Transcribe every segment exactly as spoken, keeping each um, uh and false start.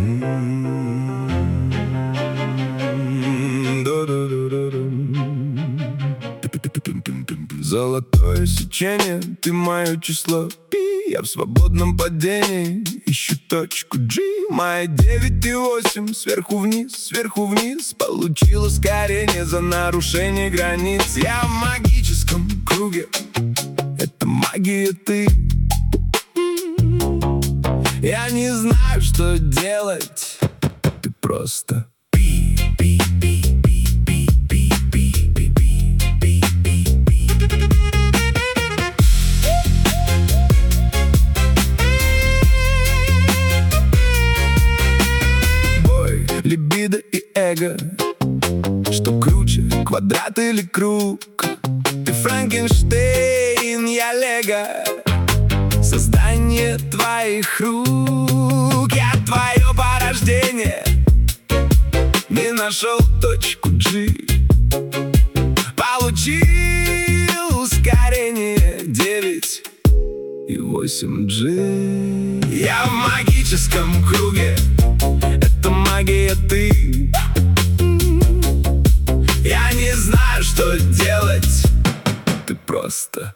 Золотое сечение, ты мое число Пи. Я в свободном падении, ищу точку G. Моя девять и восемь, сверху вниз, сверху вниз. Получил ускорение за нарушение границ. Я в магическом круге, это магия ты. Я не знаю, что делать, ты просто пи, пи, пи, пи, пи, пи, пи, пи, пи, пи, пи. Бой, либидо и эго, что круче, квадрат или круг? Ты Франкенштейн, я Лего, создание твоих рук. Я твое порождение, не нашел точку G. Получил ускорение девять и восемь G. Я в магическом круге, это магия ты. Я не знаю, что делать, ты просто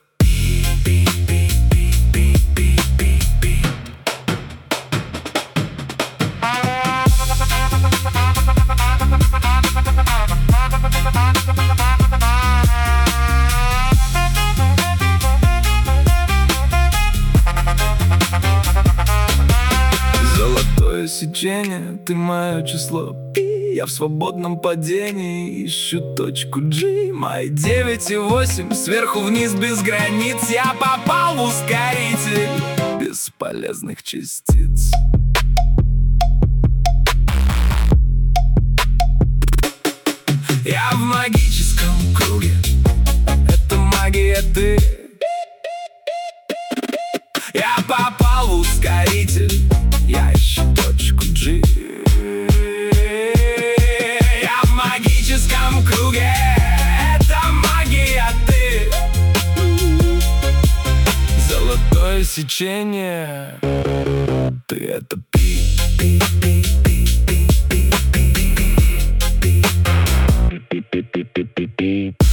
золотое сечение, ты мое число Пи. Я в свободном падении, ищу точку G. Мои девять и восемь, сверху вниз без границ. Я попал в ускоритель бесполезных частиц. Я в магическом круге, это магия ты. Я попал в ускоритель, я ищу точку G. Я в магическом круге, это магия ты. Золотое сечение, ты это пи, пи, пи, пи, пи, пи, пи, пи, пи, пи, пи, пи, пи, пи.